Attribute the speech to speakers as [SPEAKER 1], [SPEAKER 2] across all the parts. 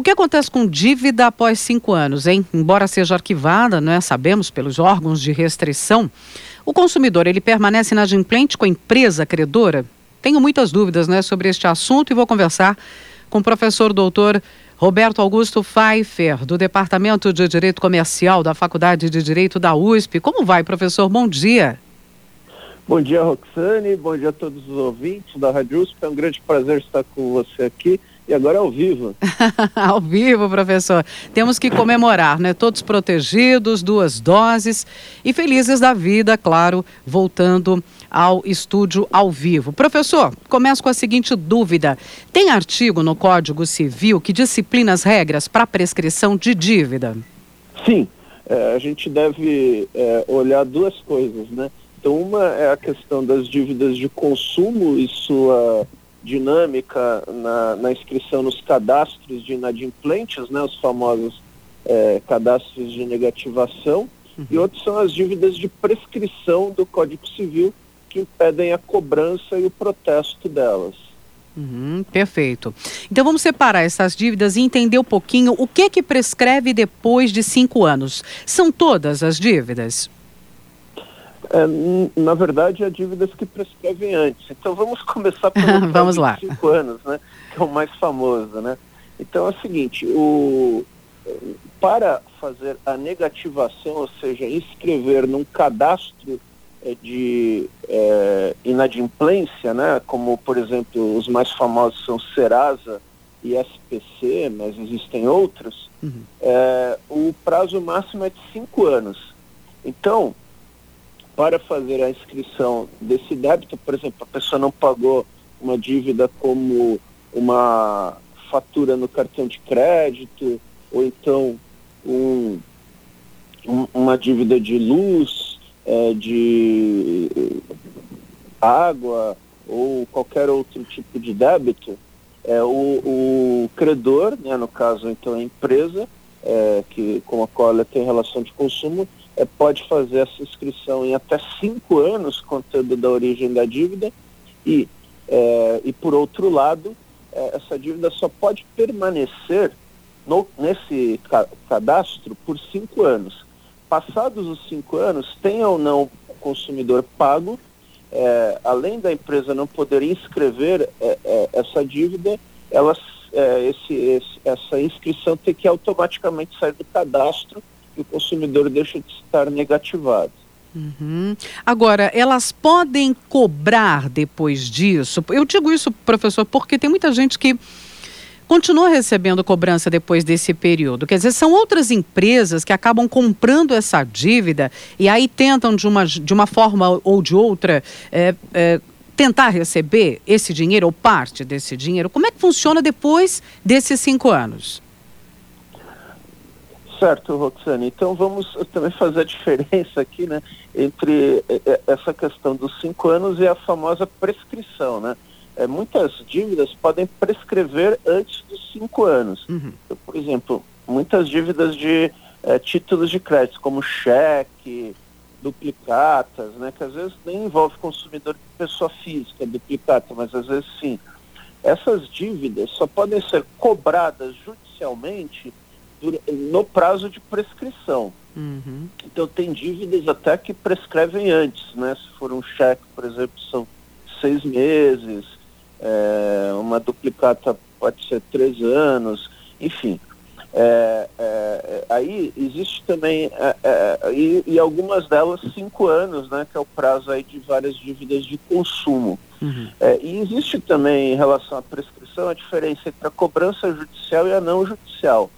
[SPEAKER 1] que acontece com dívida após 5 anos, hein? Embora seja arquivada, né, sabemos, pelos órgãos de restrição, o consumidor, ele permanece inadimplente com a empresa credora? Tenho muitas dúvidas, né, sobre este assunto e vou conversar com o professor doutor Roberto Augusto Pfeiffer, do Departamento de Direito Comercial da Faculdade de Direito da USP. Como vai, professor? Bom dia.
[SPEAKER 2] Bom dia, Roxane. Bom dia a todos os ouvintes da Rádio USP. É um grande prazer estar com você aqui. E agora ao vivo.
[SPEAKER 1] Ao vivo, professor. Temos que comemorar, né? Todos protegidos, 2 doses e felizes da vida, claro, voltando ao estúdio ao vivo. Professor, começo com a seguinte dúvida. Tem artigo no Código Civil que disciplina as regras para prescrição de dívida?
[SPEAKER 2] Sim, a gente deve olhar 2 coisas, né? Então, uma é a questão das dívidas de consumo e sua dinâmica na inscrição nos cadastros de inadimplentes, né, os famosos cadastros de negativação, e outros são as dívidas de prescrição do Código Civil, que impedem a cobrança e o protesto delas.
[SPEAKER 1] Perfeito. Então vamos separar essas dívidas e entender um pouquinho o que prescreve depois de 5 anos. São todas as dívidas?
[SPEAKER 2] Na verdade, há dívidas que prescrevem antes. Então, vamos começar pelo
[SPEAKER 1] vamos lá.
[SPEAKER 2] 5 anos, né? Que é o mais famoso, né? Então, é o seguinte, para fazer a negativação, ou seja, inscrever num cadastro de inadimplência, né? Como, por exemplo, os mais famosos são Serasa e SPC, mas existem outros, o prazo máximo é de 5 anos. Então, para fazer a inscrição desse débito, por exemplo, a pessoa não pagou uma dívida como uma fatura no cartão de crédito, ou então uma dívida de luz, de água, ou qualquer outro tipo de débito, o credor, né, no caso então a empresa, com a qual ela tem relação de consumo, pode fazer essa inscrição em até 5 anos, contando da origem da dívida, e por outro lado, essa dívida só pode permanecer nesse cadastro por 5 anos. Passados os 5 anos, tenha ou não o consumidor pago, além da empresa não poder inscrever essa dívida, essa inscrição tem que automaticamente sair do cadastro, o consumidor deixa de estar negativado.
[SPEAKER 1] Agora, elas podem cobrar depois disso? Eu digo isso, professor, porque tem muita gente que continua recebendo cobrança depois desse período. Quer dizer, são outras empresas que acabam comprando essa dívida e aí tentam, de uma forma ou de outra, tentar receber esse dinheiro ou parte desse dinheiro. Como é que funciona depois desses 5 anos?
[SPEAKER 2] Certo, Roxane. Então vamos também fazer a diferença aqui, né, entre essa questão dos 5 anos e a famosa prescrição, né? Muitas dívidas podem prescrever antes dos 5 anos. Então, por exemplo, muitas dívidas de títulos de crédito, como cheque, duplicatas, né, que às vezes nem envolve consumidor de pessoa física, duplicata, mas às vezes sim. Essas dívidas só podem ser cobradas judicialmente no prazo de prescrição. Então tem dívidas até que prescrevem antes, né? Se for um cheque, por exemplo, são 6 meses, uma duplicata pode ser 3 anos, enfim. Aí existe também, e algumas delas 5 anos, né? Que é o prazo aí de várias dívidas de consumo. E existe também, em relação à prescrição, a diferença entre a cobrança judicial e a não judicial.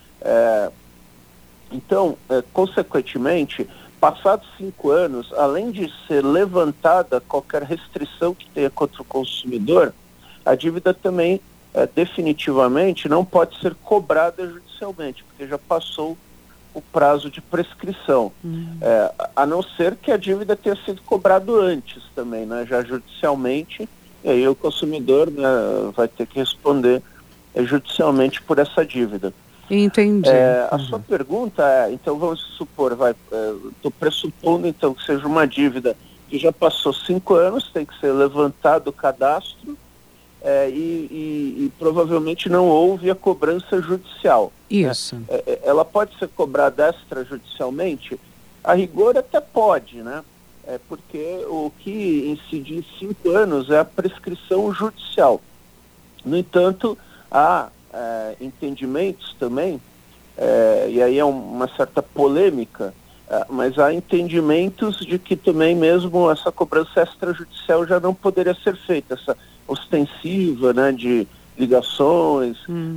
[SPEAKER 2] Então, consequentemente, passados 5 anos, além de ser levantada qualquer restrição que tenha contra o consumidor, a dívida também definitivamente não pode ser cobrada judicialmente, porque já passou o prazo de prescrição, a não ser que a dívida tenha sido cobrada antes também, né, já judicialmente, e aí o consumidor, né, vai ter que responder judicialmente por essa dívida.
[SPEAKER 1] Entendi.
[SPEAKER 2] A sua pergunta então vamos supor, estou pressupondo então que seja uma dívida que já passou 5 anos, tem que ser levantado o cadastro, e provavelmente não houve a cobrança judicial.
[SPEAKER 1] Isso.
[SPEAKER 2] Né? Ela pode ser cobrada extrajudicialmente? A rigor até pode, né? Porque o que incide em 5 anos é a prescrição judicial. No entanto, há entendimentos também, e aí é uma certa polêmica, mas há entendimentos de que também mesmo essa cobrança extrajudicial já não poderia ser feita, essa ostensiva, né, de ligações,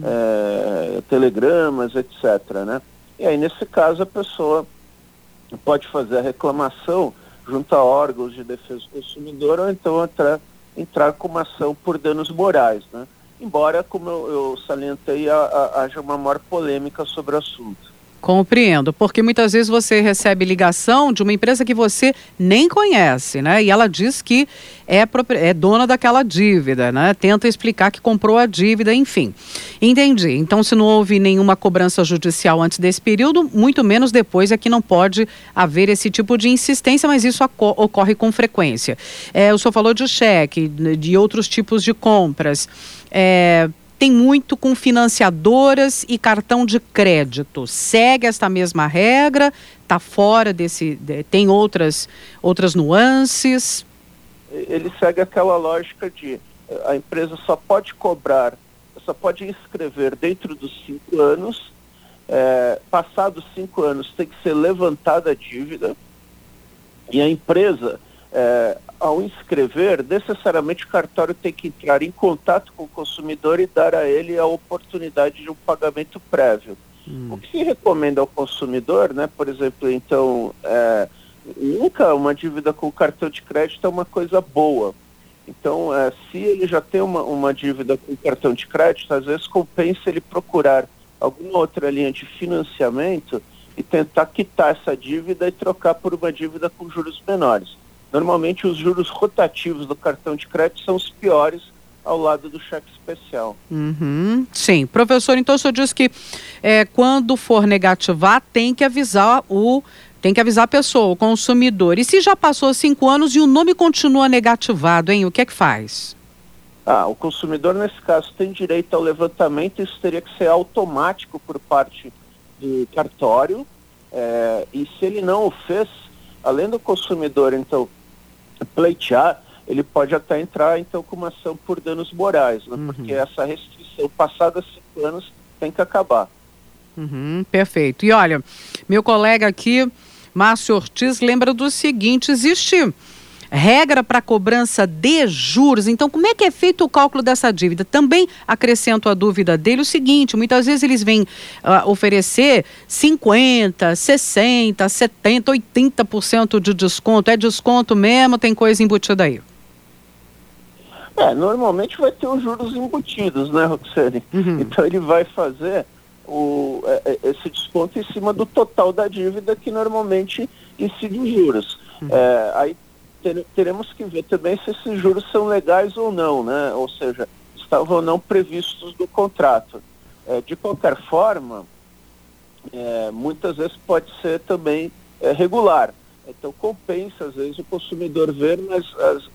[SPEAKER 2] telegramas, etc., né? E aí, nesse caso, a pessoa pode fazer a reclamação junto a órgãos de defesa do consumidor ou então entrar com uma ação por danos morais, né? Embora, como eu salientei, haja uma maior polêmica sobre o assunto.
[SPEAKER 1] Compreendo, porque muitas vezes você recebe ligação de uma empresa que você nem conhece, né? E ela diz que é dona daquela dívida, né? Tenta explicar que comprou a dívida, enfim. Entendi. Então, se não houve nenhuma cobrança judicial antes desse período, muito menos depois é que não pode haver esse tipo de insistência, mas isso ocorre com frequência. O senhor falou de cheque, de outros tipos de compras. Tem muito com financiadoras e cartão de crédito. Segue esta mesma regra? Está fora tem outras nuances?
[SPEAKER 2] Ele segue aquela lógica de a empresa só pode inscrever dentro dos 5 anos, passados 5 anos tem que ser levantada a dívida, e a empresa, ao inscrever, necessariamente o cartório tem que entrar em contato com o consumidor e dar a ele a oportunidade de um pagamento prévio. O que se recomenda ao consumidor, né, por exemplo, então, nunca uma dívida com cartão de crédito é uma coisa boa. Então, se ele já tem uma dívida com cartão de crédito, às vezes compensa ele procurar alguma outra linha de financiamento e tentar quitar essa dívida e trocar por uma dívida com juros menores. Normalmente os juros rotativos do cartão de crédito são os piores ao lado do cheque especial.
[SPEAKER 1] Sim. Professor, então o senhor diz que quando for negativar tem que avisar a pessoa, o consumidor. E se já passou 5 anos e o nome continua negativado, hein? O que é que faz?
[SPEAKER 2] O consumidor nesse caso tem direito ao levantamento, isso teria que ser automático por parte do cartório, e se ele não o fez, além do consumidor então pleitear, ele pode até entrar então com uma ação por danos morais, né? Porque essa restrição passada 5 anos tem que acabar.
[SPEAKER 1] Perfeito. E olha, meu colega aqui, Márcio Ortiz, lembra do seguinte: existe regra para cobrança de juros. Então, como é que é feito o cálculo dessa dívida? Também acrescento a dúvida dele o seguinte: muitas vezes eles vêm oferecer 50%, 60%, 70%, 80% de desconto. É desconto mesmo? Tem coisa embutida aí?
[SPEAKER 2] Normalmente vai ter os juros embutidos, né, Roxane? Então ele vai fazer esse desconto em cima do total da dívida, que normalmente incide os juros. Aí teremos que ver também se esses juros são legais ou não, né? Ou seja, estavam ou não previstos no contrato. De qualquer forma, muitas vezes pode ser também regular. Então compensa, às vezes, o consumidor ver, mas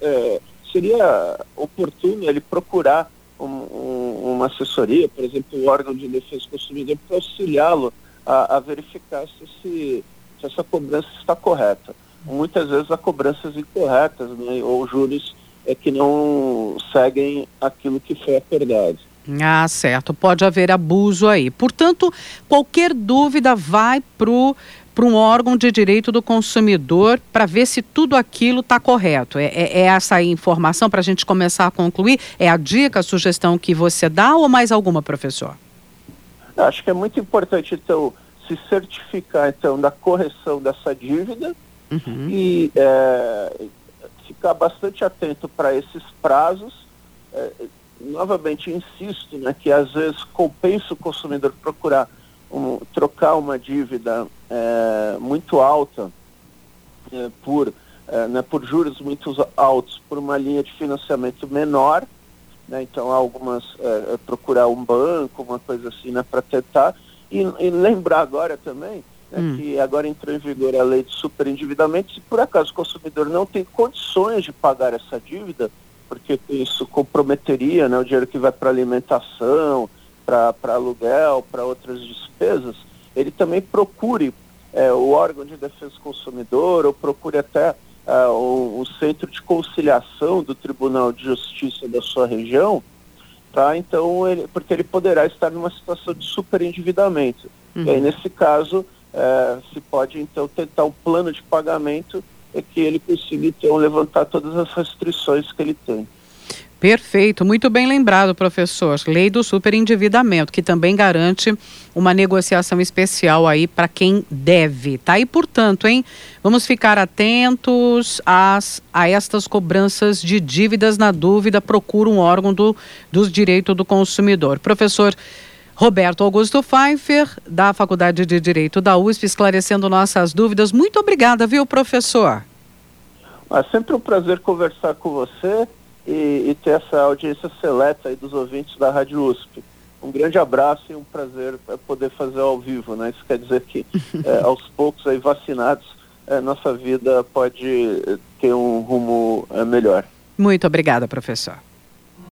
[SPEAKER 2] seria oportuno ele procurar uma assessoria, por exemplo, o órgão de defesa do consumidor, para auxiliá-lo a verificar se essa cobrança está correta. Muitas vezes há cobranças incorretas, né, ou juros que não seguem aquilo que foi acordado.
[SPEAKER 1] Certo. Pode haver abuso aí. Portanto, qualquer dúvida vai para um órgão de direito do consumidor para ver se tudo aquilo está correto. É essa aí informação para a gente começar a concluir? É a dica, a sugestão que você dá ou mais alguma, professor?
[SPEAKER 2] Acho que é muito importante, então, se certificar, então, da correção dessa dívida, e ficar bastante atento para esses prazos. Novamente, insisto, né, que às vezes compensa o consumidor procurar trocar uma dívida muito alta por juros muito altos por uma linha de financiamento menor, né? Então algumas procurar um banco, uma coisa assim, né, para tentar, e lembrar agora também, né, que agora entrou em vigor a lei de superendividamento. Se por acaso o consumidor não tem condições de pagar essa dívida, porque isso comprometeria, né, o dinheiro que vai para alimentação, para aluguel, para outras despesas, ele também procure o órgão de defesa do consumidor, ou procure até o centro de conciliação do Tribunal de Justiça da sua região, tá? Então, porque ele poderá estar numa situação de superendividamento. E aí, nesse caso, se pode, então, tentar um plano de pagamento que ele consiga, então, levantar todas as restrições que ele tem.
[SPEAKER 1] Perfeito, muito bem lembrado, professor. Lei do superendividamento, que também garante uma negociação especial aí para quem deve, tá? E, portanto, vamos ficar atentos a estas cobranças de dívidas. Na dúvida, procura um órgão dos direitos do consumidor. Professor Roberto Augusto Pfeiffer, da Faculdade de Direito da USP, esclarecendo nossas dúvidas. Muito obrigada, viu, professor?
[SPEAKER 2] É sempre um prazer conversar com você e ter essa audiência seleta aí dos ouvintes da Rádio USP. Um grande abraço e um prazer poder fazer ao vivo, né? Isso quer dizer que aos poucos, aí vacinados, nossa vida pode ter um rumo melhor.
[SPEAKER 1] Muito obrigada, professor.